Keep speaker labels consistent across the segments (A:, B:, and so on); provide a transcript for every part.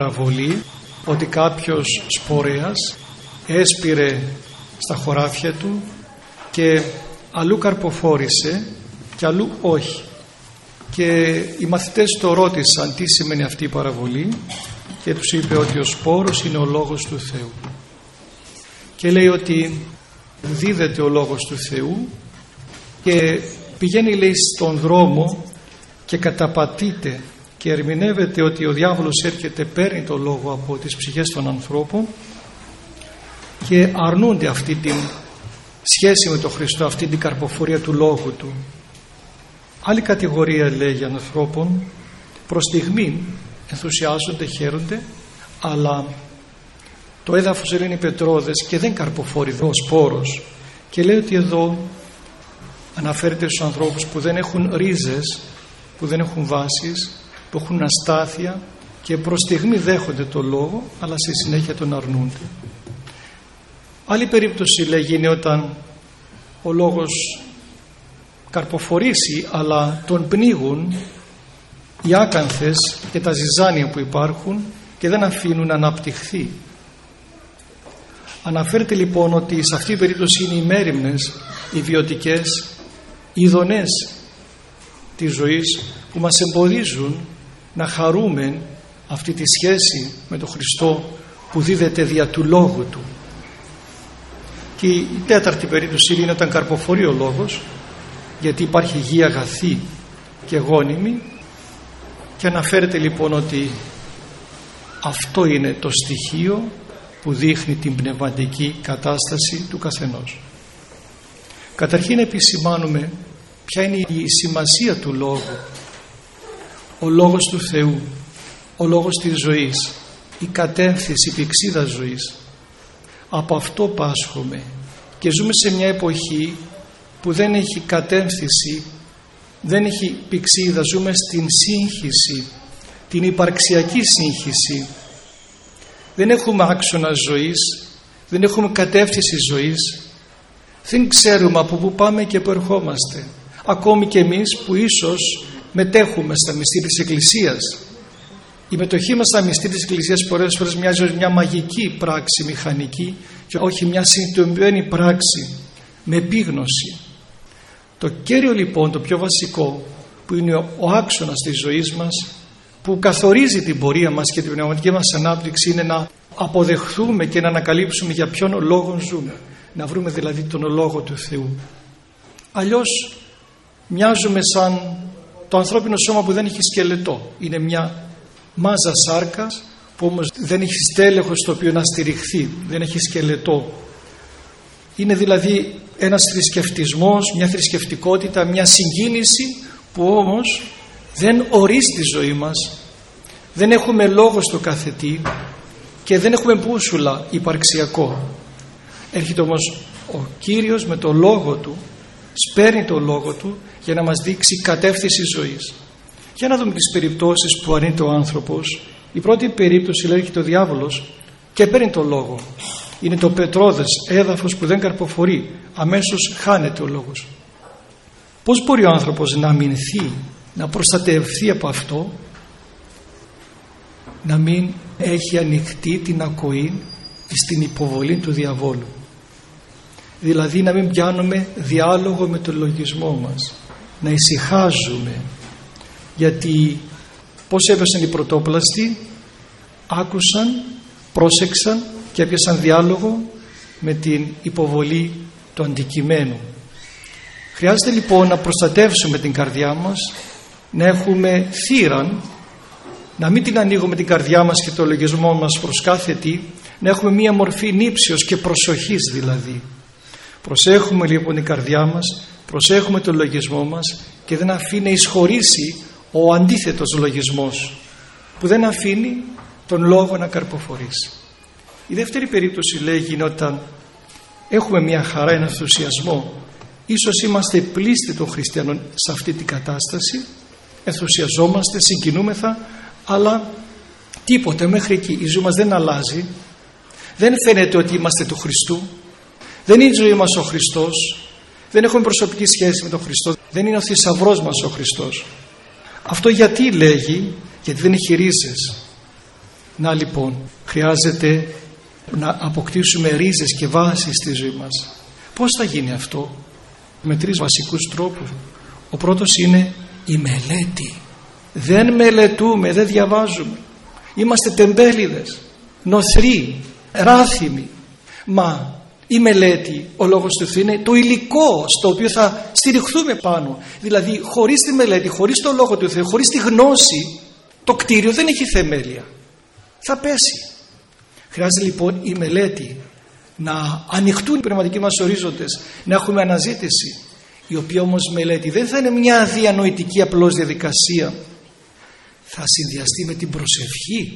A: παραβολή ότι κάποιος σπορέας έσπηρε στα χωράφια του και αλλού καρποφόρησε και αλλού όχι. Και οι μαθητές το ρώτησαν τι σημαίνει αυτή η παραβολή και τους είπε ότι ο σπόρος είναι ο λόγος του Θεού. Και λέει ότι δίδεται ο λόγος του Θεού και πηγαίνει, λέει, στον δρόμο και καταπατείται και ερμηνεύεται ότι ο διάβολος έρχεται, παίρνει το λόγο από τις ψυχές των ανθρώπων και αρνούνται αυτή την σχέση με τον Χριστό, αυτή την καρποφορία του λόγου του. Άλλη κατηγορία, λέει, ανθρώπων προς στιγμήν ενθουσιάζονται, χαίρονται, αλλά το έδαφος είναι πετρώδες και δεν καρποφορεί ο σπόρος. Και λέει ότι εδώ αναφέρεται στους ανθρώπους που δεν έχουν ρίζες, που δεν έχουν βάσεις, που έχουν αστάθεια και προς στιγμή δέχονται το λόγο, αλλά στη συνέχεια τον αρνούνται. Άλλη περίπτωση, λέγει, είναι όταν ο λόγος καρποφορήσει, αλλά τον πνίγουν οι άκανθες και τα ζυζάνια που υπάρχουν και δεν αφήνουν να αναπτυχθεί. Αναφέρεται λοιπόν ότι σε αυτή την περίπτωση είναι οι μέριμνες, οι βιωτικές, οι ειδονές της ζωής που μας εμποδίζουν να χαρούμε αυτή τη σχέση με τον Χριστό που δίδεται δια του λόγου του. Και η τέταρτη περίπτωση είναι όταν καρποφορεί ο λόγος, γιατί υπάρχει γη αγαθή και γόνιμη, και αναφέρεται λοιπόν ότι αυτό είναι το στοιχείο που δείχνει την πνευματική κατάσταση του καθενός. Καταρχήν επισημάνουμε ποια είναι η σημασία του λόγου. Ο λόγος του Θεού, ο λόγος της ζωής, η κατεύθυνση, η πηξίδα ζωής. Από αυτό πάσχουμε και ζούμε σε μια εποχή που δεν έχει κατεύθυνση, δεν έχει πηξίδα, ζούμε στην σύγχυση, την υπαρξιακή σύγχυση. Δεν έχουμε άξονα ζωής, δεν έχουμε κατεύθυνση ζωής, δεν ξέρουμε από πού πάμε και πού ερχόμαστε. Ακόμη και εμείς που ίσως μετέχουμε στα μυστήρια της Εκκλησίας. Η μετοχή μας στα μυστήρια της Εκκλησίας πολλές φορές μοιάζει μια μαγική πράξη μηχανική και όχι μια συνειδητοποιημένη πράξη με επίγνωση. Το κέριο λοιπόν, το πιο βασικό, που είναι ο άξονας της ζωής μας, που καθορίζει την πορεία μας και την πνευματική μας ανάπτυξη, είναι να αποδεχθούμε και να ανακαλύψουμε για ποιον λόγο ζούμε, να βρούμε δηλαδή τον λόγο του Θεού. Αλλιώς μοιάζουμε σαν το ανθρώπινο σώμα που δεν έχει σκελετό, είναι μια μάζα σάρκας που όμως δεν έχει στέλεχος στο οποίο να στηριχθεί, δεν έχει σκελετό. Είναι δηλαδή ένας θρησκευτισμός, μια θρησκευτικότητα, μια συγκίνηση που όμως δεν ορίζει τη ζωή μας, δεν έχουμε λόγο στο κάθε τι και δεν έχουμε μπούσουλα υπαρξιακό. Έρχεται όμως ο Κύριος με το λόγο του, σπέρνει το λόγο του για να μας δείξει κατεύθυνση ζωής. Για να δούμε τις περιπτώσεις που αρνείται ο άνθρωπος. Η πρώτη περίπτωση, λέει, έρχεται ο διάβολος και παίρνει το λόγο. Είναι το πετρώδες έδαφος που δεν καρποφορεί, αμέσως χάνεται ο λόγος. Πώς μπορεί ο άνθρωπος να αμυνθεί, να προστατευθεί από αυτό? Να μην έχει ανοιχτεί την ακοή στην υποβολή του διαβόλου. Δηλαδή να μην πιάνουμε διάλογο με τον λογισμό μας, να ησυχάζουμε. Γιατί πώς έπεσαν οι πρωτόπλαστοι? Άκουσαν, πρόσεξαν και έπιασαν διάλογο με την υποβολή του αντικειμένου. Χρειάζεται λοιπόν να προστατεύσουμε την καρδιά μας, να έχουμε θύραν, να μην την ανοίγουμε την καρδιά μας και το λογισμό μας προς κάθε τι, να έχουμε μία μορφή νύψεως και προσοχής δηλαδή. Προσέχουμε λοιπόν την καρδιά μας, προσέχουμε το λογισμό μας και δεν αφήνει να εισχωρήσει ο αντίθετος λογισμός που δεν αφήνει τον λόγο να καρποφορήσει. Η δεύτερη περίπτωση, λέγει, είναι όταν έχουμε μια χαρά, ένα ενθουσιασμό. Ίσως είμαστε πλήστοι των χριστιανών σε αυτή την κατάσταση, ενθουσιαζόμαστε, συγκινούμεθα, αλλά τίποτε μέχρι εκεί. Η ζωή μας δεν αλλάζει, δεν φαίνεται ότι είμαστε του Χριστού, δεν είναι η ζωή μας ο Χριστός, δεν έχουμε προσωπική σχέση με τον Χριστό, δεν είναι ο θησαυρός μας ο Χριστός. Αυτό γιατί, λέγει? Γιατί δεν έχει ρίζες. Να λοιπόν, χρειάζεται να αποκτήσουμε ρίζες και βάσεις στη ζωή μας. Πώς θα γίνει αυτό? Με 3 βασικούς τρόπους. Ο πρώτος είναι η μελέτη. Δεν μελετούμε, δεν διαβάζουμε. Είμαστε τεμπέληδες, νοθροί, ράθυμοι. Μα η μελέτη, ο λόγος του Θεού, είναι το υλικό στο οποίο θα στηριχθούμε πάνω. Δηλαδή χωρίς τη μελέτη, χωρίς το λόγο του Θεού, χωρίς τη γνώση, το κτίριο δεν έχει θεμέλια. Θα πέσει. Χρειάζεται λοιπόν η μελέτη, να ανοιχτούν οι πνευματικοί μας ορίζοντες, να έχουμε αναζήτηση, η οποία όμως μελέτη δεν θα είναι μια διανοητική απλώς διαδικασία. Θα συνδυαστεί με την προσευχή.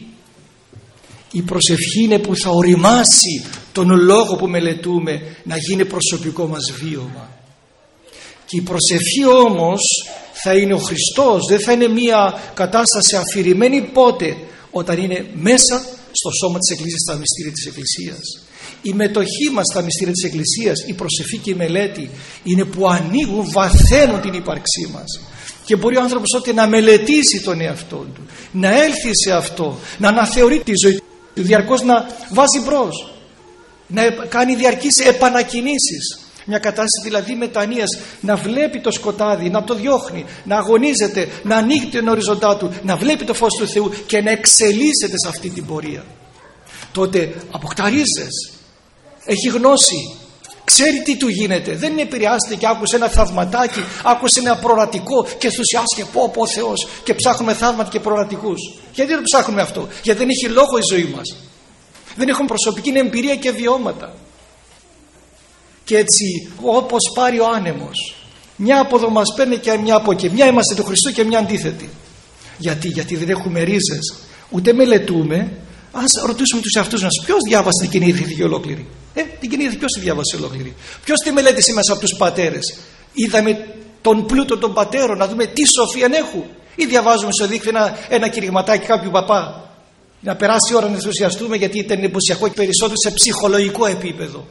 A: Η προσευχή είναι που θα οριμάσει τον λόγο που μελετούμε να γίνει προσωπικό μας βίωμα. Και η προσευχή όμως θα είναι ο Χριστός, δεν θα είναι μια κατάσταση αφηρημένη πότε? Όταν είναι μέσα στο σώμα της Εκκλησίας, στα μυστήρια της Εκκλησίας. Η μετοχή μας στα μυστήρια της Εκκλησίας, η προσευχή και η μελέτη είναι που ανοίγουν, βαθαίνουν την ύπαρξή μας. Και μπορεί ο άνθρωπος τότε να μελετήσει τον εαυτό του, να έλθει σε αυτό, να αναθεωρεί τη ζωή του, διαρκώς να βάζει μπρος, να κάνει διαρκείς επανακινήσεις. Μια κατάσταση δηλαδή μετανοίας, να βλέπει το σκοτάδι, να το διώχνει, να αγωνίζεται, να ανοίγει τον οριζοντά του, να βλέπει το φως του Θεού και να εξελίσσεται σε αυτή την πορεία. Τότε αποκτά ρίζες, έχει γνώση, ξέρει τι του γίνεται. Δεν επηρεάζεται και άκουσε ένα θαυματάκι, άκουσε ένα προορατικό και ενθουσιάστηκε, πω ο Θεός, και ψάχνουμε θαύματα και προορατικούς. Γιατί δεν ψάχνουμε αυτό? Γιατί δεν έχει λόγο η ζωή μας. Δεν έχουμε προσωπική εμπειρία και βιώματα. Και έτσι όπως πάρει ο άνεμος, μια από εδώ μας παίρνει και μια από εκεί, μια είμαστε του Χριστού και μια αντίθετη. Γιατί δεν έχουμε ρίζες, ούτε μελετούμε. Ας ρωτήσουμε τους εαυτούς μας, ποιος διάβασε την Καινή Διαθήκη ολόκληρη? Την Καινή Διαθήκη ποιος τη διάβασε ολόκληρη? Ποιος τη μελέτησε μέσα από τους πατέρες? Είδαμε τον πλούτο των πατέρων, να δούμε τι σοφία έχουν? Ή διαβάζουμε στο δίκτυο ένα κηρυγματάκι κάποιου παπά, να περάσει η ώρα να ενθουσιαστούμε γιατί ήταν εντυπωσιακό και περισσότερο σε ψυχολογικό επίπεδο?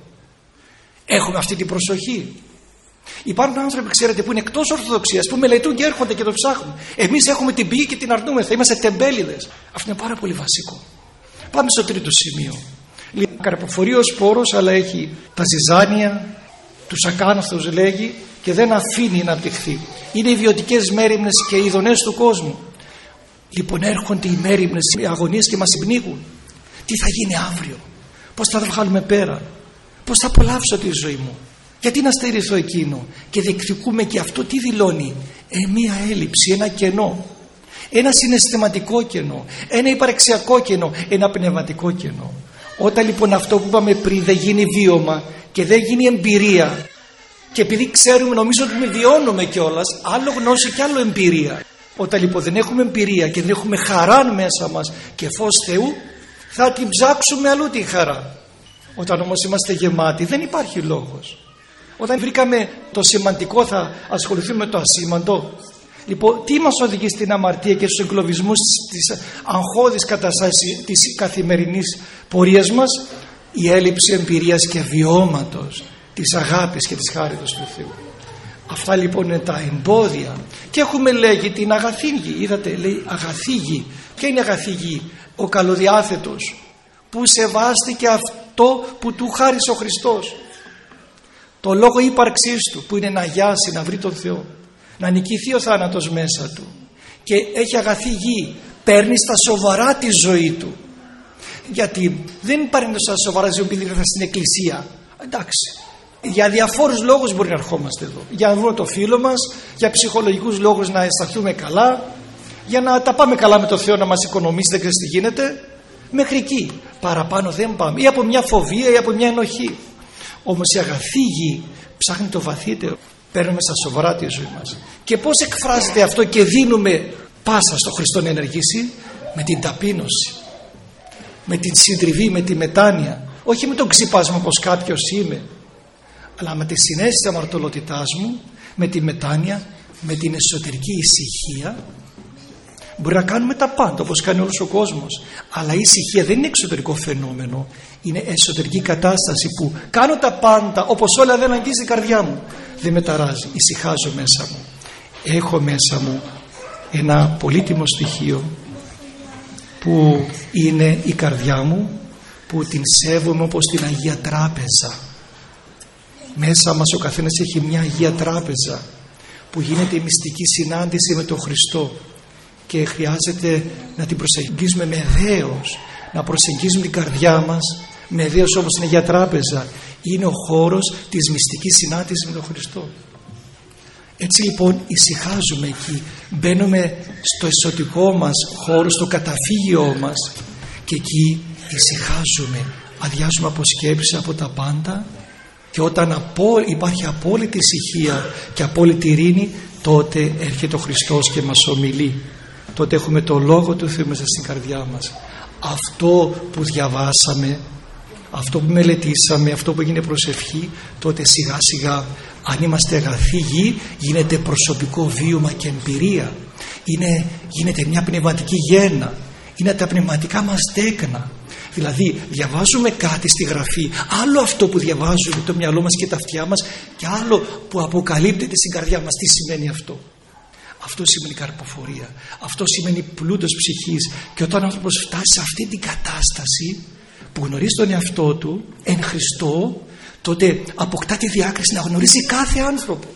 A: Έχουμε αυτή την προσοχή? Υπάρχουν άνθρωποι, ξέρετε, που είναι εκτός Ορθοδοξίας, που μελετούν και έρχονται και το ψάχνουν. Εμείς έχουμε την πηγή και την αρνούμε, θα είμαστε τεμπέληδες. Αυτό είναι πάρα πολύ βασικό. Πάμε στο τρίτο σημείο. Καρποφορεί ο σπόρος, αλλά έχει τα ζυζάνια, τους ακάνθους λέγει, και δεν αφήνει να απτυχθεί. Είναι οι βιωτικές μέριμνες και οι ειδονές του κόσμου. Λοιπόν, έρχονται οι μέριμνες, οι αγωνίες και μας πνίγουν. Τι θα γίνει αύριο? Πώς θα το βγάλουμε πέρα? Πώς θα απολαύσω τη ζωή μου? Γιατί να στερηθώ εκείνο? Και διεκδικούμε και αυτό τι δηλώνει? Μία έλλειψη, ένα κενό. Ένα συναισθηματικό κενό, ένα υπαρξιακό κενό, ένα πνευματικό κενό. Όταν λοιπόν αυτό που είπαμε πριν δεν γίνει βίωμα και δεν γίνει εμπειρία, και επειδή ξέρουμε, νομίζω ότι βιώνουμε κιόλας, άλλο γνώση και άλλο εμπειρία. Όταν λοιπόν δεν έχουμε εμπειρία και δεν έχουμε χαρά μέσα μας και φως Θεού, θα την ψάξουμε αλλού την χαρά. Όταν όμως είμαστε γεμάτοι δεν υπάρχει λόγος. Όταν βρήκαμε το σημαντικό θα ασχοληθούμε με το ασήμαντο. Λοιπόν, τι μας οδηγεί στην αμαρτία και στους εγκλωβισμούς της αγχώδης καταστάσης της καθημερινής πορείας μας? Η έλλειψη εμπειρίας και βιώματος της αγάπης και της χάριτος του Θεού. Αυτά λοιπόν είναι τα εμπόδια. Και έχουμε λέγει την αγαθή γη. Είδατε, λέει αγαθή γη. Ποια είναι η αγαθή γη? Ο καλοδιάθετος που σεβάστηκε αυτό που του χάρισε ο Χριστός, το λόγο ύπαρξής του, που είναι να γιάσει, να βρει τον Θεό, να νικηθεί ο θάνατος μέσα του, και έχει αγαθή γη, παίρνει στα σοβαρά τη ζωή του. Γιατί δεν παίρνει στα σοβαρά τη ζωή επειδή ήρθα στην εκκλησία. Εντάξει, για διαφόρους λόγους μπορεί να ερχόμαστε εδώ, για να βρούμε το φίλο μας, για ψυχολογικούς λόγους να αισθανθούμε καλά, για να τα πάμε καλά με το Θεό, να μας οικονομήσει, δεν ξέρεις τι γίνεται. Μέχρι εκεί, παραπάνω δεν πάμε, ή από μια φοβία ή από μια ενοχή. Όμως η αγαθή γη ψάχνει το βαθύτερο, παίρνουμε στα σοβαρά τη ζωή μας. Και πώς εκφράζεται αυτό και δίνουμε πάσα στο Χριστό να ενεργήσει? Με την ταπείνωση, με την συντριβή, με τη μετάνοια, όχι με τον ξυπάσμα πως κάποιος είμαι, αλλά με τη συναίσθηση της αμαρτωλότητάς μου, με τη μετάνοια, με την εσωτερική ησυχία. Μπορεί να κάνουμε τα πάντα όπως κάνει όλος ο κόσμος, αλλά η ησυχία δεν είναι εξωτερικό φαινόμενο, είναι εσωτερική κατάσταση που κάνω τα πάντα όπως όλα δεν αγγίζει την καρδιά μου. Δεν με ταράζει, ησυχάζω μέσα μου. Έχω μέσα μου ένα πολύτιμο στοιχείο που είναι η καρδιά μου, που την σέβομαι όπως την Αγία Τράπεζα. Μέσα μας ο καθένας έχει μια Αγία Τράπεζα που γίνεται η μυστική συνάντηση με τον Χριστό και χρειάζεται να την προσεγγίσουμε με δέος, να προσεγγίσουμε την καρδιά μας με δέος, όπως είναι η Αγία Τράπεζα. Είναι ο χώρος της μυστικής συνάντησης με τον Χριστό. Έτσι λοιπόν ησυχάζουμε εκεί, μπαίνουμε στο εσωτικό μας χώρο, στο καταφύγιό μας και εκεί ησυχάζουμε, αδειάζουμε από σκέψεις, από τα πάντα, και όταν υπάρχει απόλυτη ησυχία και απόλυτη ειρήνη, τότε έρχεται ο Χριστός και μας ομιλεί. Τότε έχουμε το Λόγο του Θεού μέσα στην καρδιά μας. Αυτό που διαβάσαμε, αυτό που μελετήσαμε, αυτό που έγινε προσευχή, τότε σιγά σιγά, αν είμαστε αγαθοί γη, γίνεται προσωπικό βίωμα και εμπειρία. Γίνεται μια πνευματική γέννα. Είναι τα πνευματικά μας τέκνα. Δηλαδή διαβάζουμε κάτι στη Γραφή, άλλο αυτό που διαβάζουμε το μυαλό μας και τα αυτιά μας, και άλλο που αποκαλύπτεται στην καρδιά μας. Τι σημαίνει αυτό? Αυτό σημαίνει καρποφορία. Αυτό σημαίνει πλούτος ψυχής. Και όταν ο άνθρωπος φτάσει σε αυτή την κατάσταση που γνωρίζει τον εαυτό του εν Χριστώ, τότε αποκτά τη διάκριση να γνωρίζει κάθε άνθρωπο,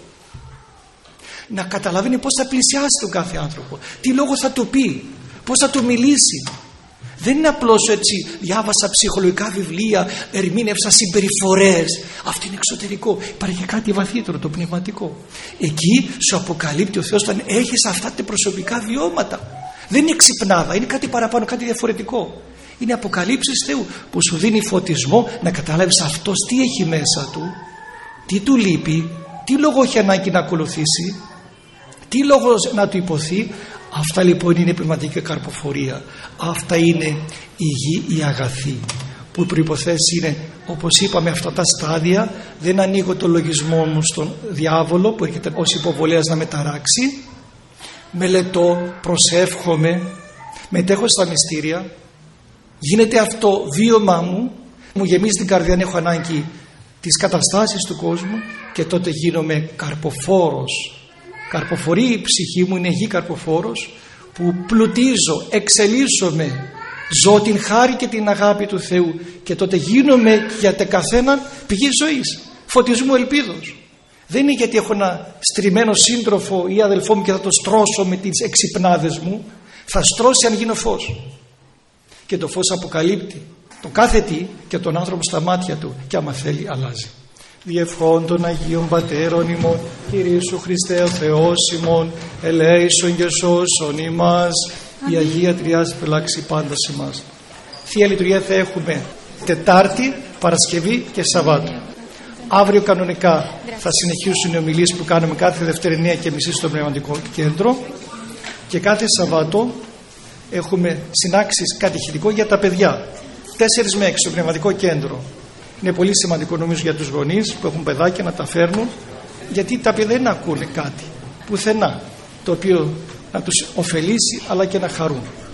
A: να καταλαβαίνει πώς θα πλησιάσει τον κάθε άνθρωπο, τι λόγο θα του πει, πώς θα του μιλήσει. Δεν είναι απλώς έτσι, διάβασα ψυχολογικά βιβλία, ερμήνευσα συμπεριφορές. Αυτό είναι εξωτερικό. Υπάρχει κάτι βαθύτερο, το πνευματικό. Εκεί σου αποκαλύπτει ο Θεός όταν έχεις αυτά τα προσωπικά βιώματα. Δεν είναι ξυπνάδα, είναι κάτι παραπάνω, κάτι διαφορετικό. Είναι αποκαλύψεις Θεού που σου δίνει φωτισμό να καταλάβεις αυτός τι έχει μέσα του, τι του λείπει, τι λόγο έχει ανάγκη να ακολουθήσει, τι λόγο να του υποθεί. Αυτά λοιπόν είναι η πνευματική καρποφορία. Αυτά είναι η γη, η αγαθή, που οι προϋποθέσεις είναι, όπως είπαμε, αυτά τα στάδια. Δεν ανοίγω το λογισμό μου στον διάβολο που έρχεται ως υποβολέας να με ταράξει. Μελετώ, προσεύχομαι, μετέχω στα μυστήρια. Γίνεται αυτό βίωμά μου γεμίζει την καρδιά, αν έχω ανάγκη, τις καταστάσεις του κόσμου, και τότε γίνομαι καρποφόρος. Καρποφορεί η ψυχή μου, είναι γη καρποφόρος, που πλουτίζω, εξελίσσομαι, ζω την χάρη και την αγάπη του Θεού, και τότε γίνομαι για τε καθέναν πηγή ζωής, φωτισμού, ελπίδος. Δεν είναι γιατί έχω ένα στριμμένο σύντροφο ή αδελφό μου και θα το στρώσω με τις εξυπνάδες μου. Θα στρώσει αν γίνω φως, και το φως αποκαλύπτει το κάθε τι και τον άνθρωπο στα μάτια του, και άμα θέλει αλλάζει. Διευχών των Αγίων Πατέρων ημών, Κύριε Ιησού Χριστέ ο Θεός ημών, ελέησον και σώσον ημάς. Η Αγία Τριάς φυλάξει πάντα σε εμάς. Θεία Λειτουργία θα έχουμε Τετάρτη, Παρασκευή και Σαββάτο. Αύριο κανονικά θα συνεχίσουν οι ομιλίες που κάνουμε κάθε Δευτέρα 9:30 στο Πνευματικό Κέντρο, και κάθε Σαββάτο έχουμε συνάξεις κατηχητικό για τα παιδιά 4 με 6 στο Πνευματικό Κέντρο. Είναι πολύ σημαντικό νομίζω για τους γονείς που έχουν παιδάκια να τα φέρνουν, γιατί τα παιδιά δεν ακούνε κάτι πουθενά το οποίο να τους ωφελήσει αλλά και να χαρούν.